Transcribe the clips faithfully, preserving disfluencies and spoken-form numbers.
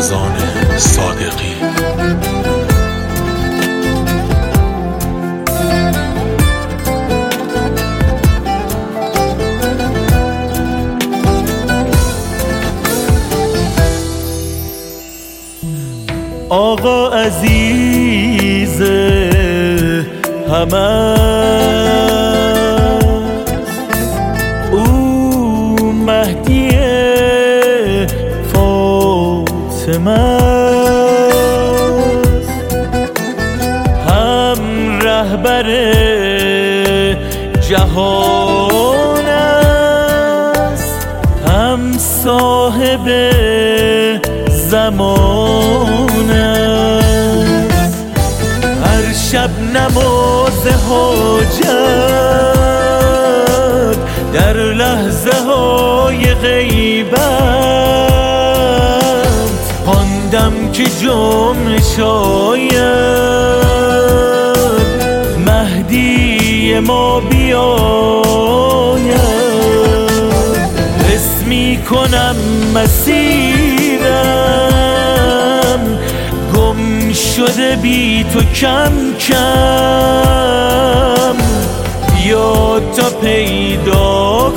فیضان صادقی. آقا عزیز همه او مهدی فاطمه هم رهبر جهان است، هم صاحب زمان است. هر شب نماز حاجت در لحظه های غیبت خواندم که جمله شاید مهدی ما بیاید. حس می کنم مسیرم گم شده بی تو کم کم، یا تا پیدا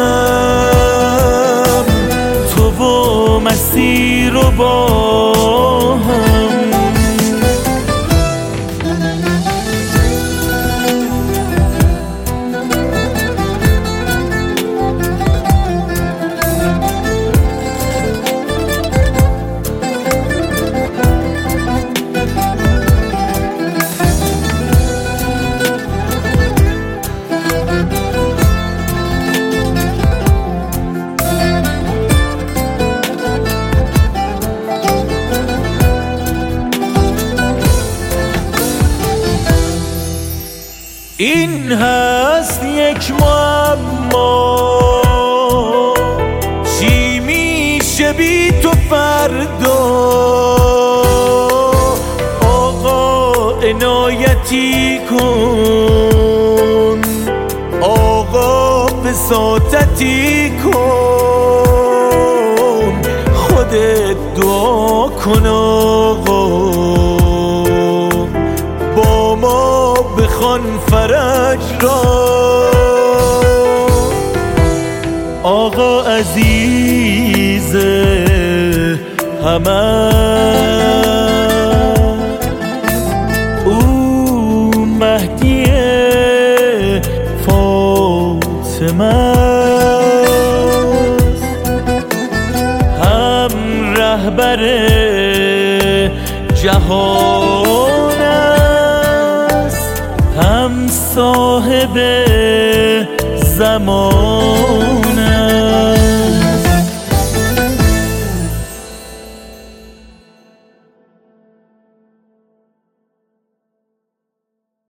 کنم تو و مسیر رو با هم. این هست یک معما، چی میشه بی تو فردا؟ آقا عنایتی کن، آقا وساطتی کن، خودت دعا کن آقا با ما بخوان فرج را. آقا عزیز همه او مهدی فاطمه هم رهبر جهان است، هم صاحب زمان.